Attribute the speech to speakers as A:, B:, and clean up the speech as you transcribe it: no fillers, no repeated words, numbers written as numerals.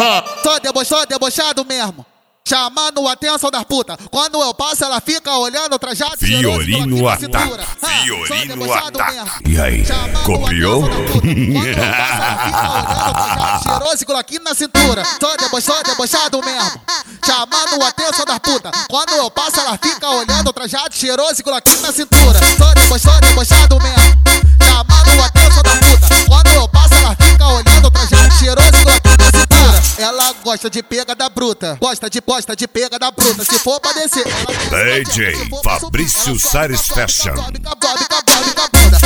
A: Sou debochado mesmo, chamando a atenção das putas. Quando eu passo, ela fica olhando trajado.
B: Fiorino ataca. Fiorino ataca. E aí, copiou?
A: Cheiroso e aqui na cintura. Sou debochado mesmo, chamando a atenção das putas. Quando eu passo, ela fica olhando trajado. Cheiroso e aqui na cintura. Sou debochado mesmo, chamando a atenção das putas. Quando eu passo, ela fica olhando trajado. Cheiroso e aqui na cintura. Ela gosta de pegada bruta, gosta de pegada bruta. Se for pra descer,
B: DJ Fabrício Sares Fashion.